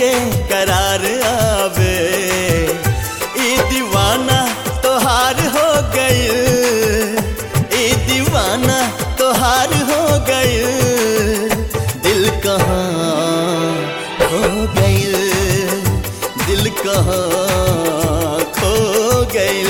के करार आवे। ई दीवाना तोहार हो गइल, ई दीवाना तोहार हो गइल। दिल कहाँ खो गइल, दिल कहाँ खो गइल।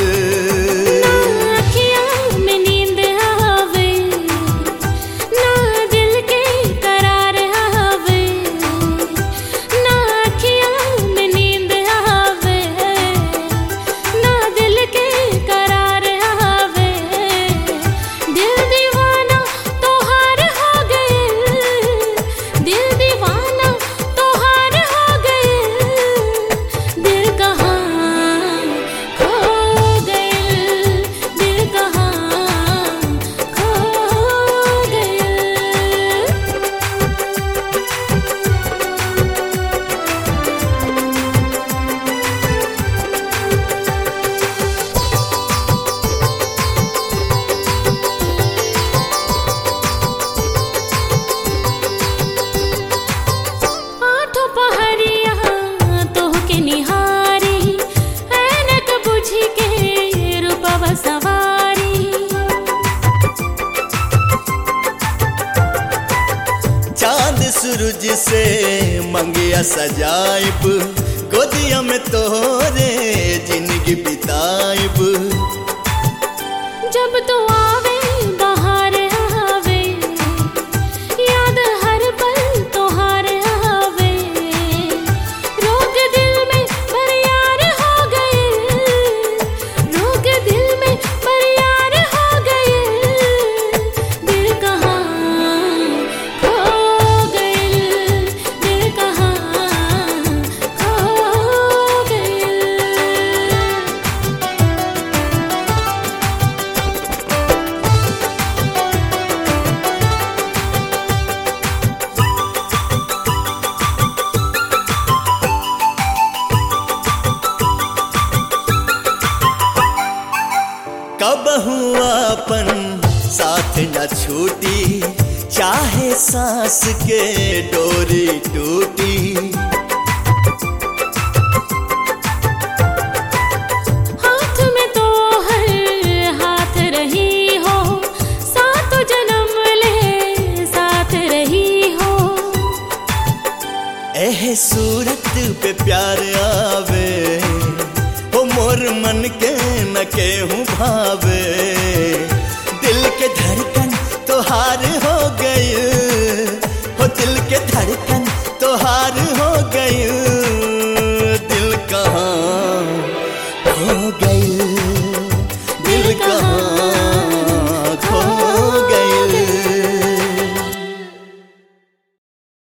सूरज से मंगिया सजाइब, गोदिया में तोरे जिंदगी बिताइब। जब तो आवे बाहर आवे, याद हर पल तोहार आवे। रोग दिल में पर यार हो गए, रोग दिल में पर यार हो गए। दिल कहाँ खो गए, दिल कहाँ खो गए। कबहू अपन साथ न छूटी, चाहे सांस के डोरी टूटी। हाथ में तो हर हाथ रही हो, साथ जन्म ले साथ रही हो। एह सूरत पे प्यार आवे, हो मोर मन के न केहू भावे। दिल के धड़कन तोहार